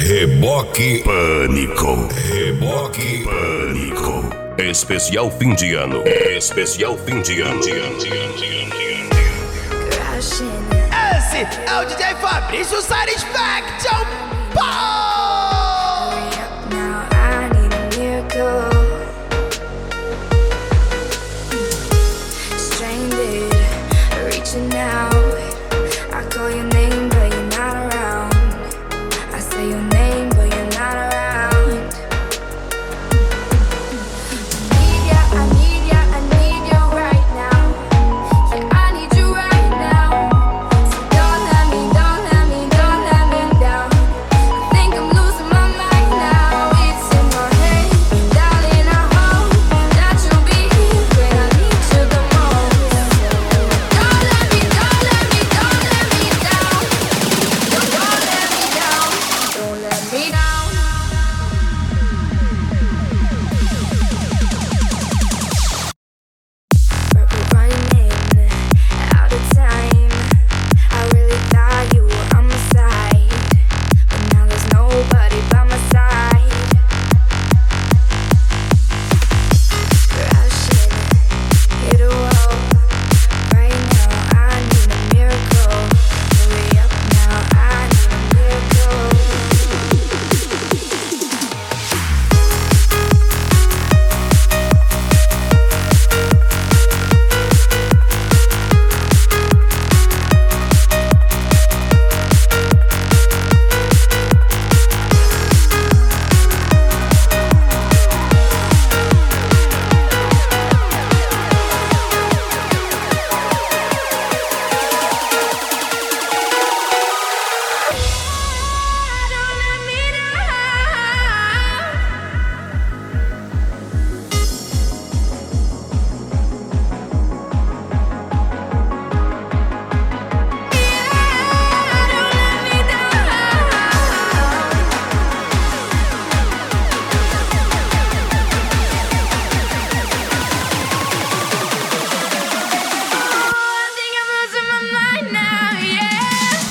Reboque Pânico. Reboque Pânico. Especial fim de ano. Especial fim de ano. Esse é o DJ Fabrício Satisfaction. Now I need a miracle. Stranded, reaching out. I call your name, but you're not around. I say your name, but you're not around. I need you right now. Yeah, I need you right now. So don't let me down. I think I'm losing my mind now. It's in my head, darling. I hope that you'll be here when I need you the most. Don't let me down. Don't let me down. Running out of time. I really thought you were on my side, but now there's nobody by my side. Crashing, hit a wall. Right now I need a miracle. Hurry up now, I need a miracle. Don't let me down. Don't let me down. I think I'm losing my mind now, yeah.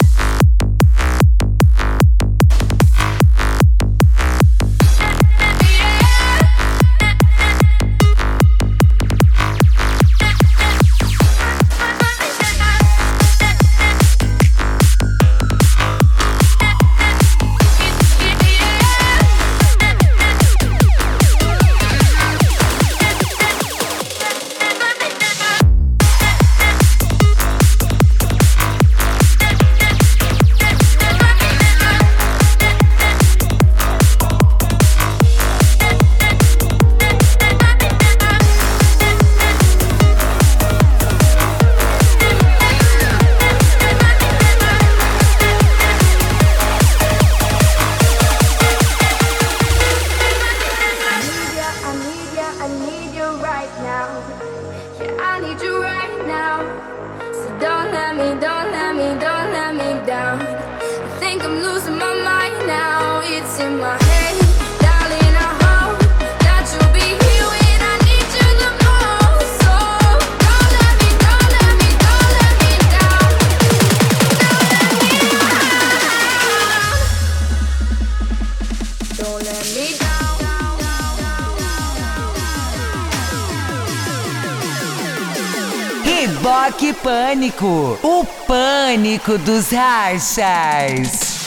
I need you right now. Yeah, I need you right now. So don't let me down. I think I'm losing my mind now. It's in my head, darling. I hope that you'll be here when I need you the most. So don't let me down. Don't let me down. Don't let me down. Reboque Pânico, o pânico dos rachas.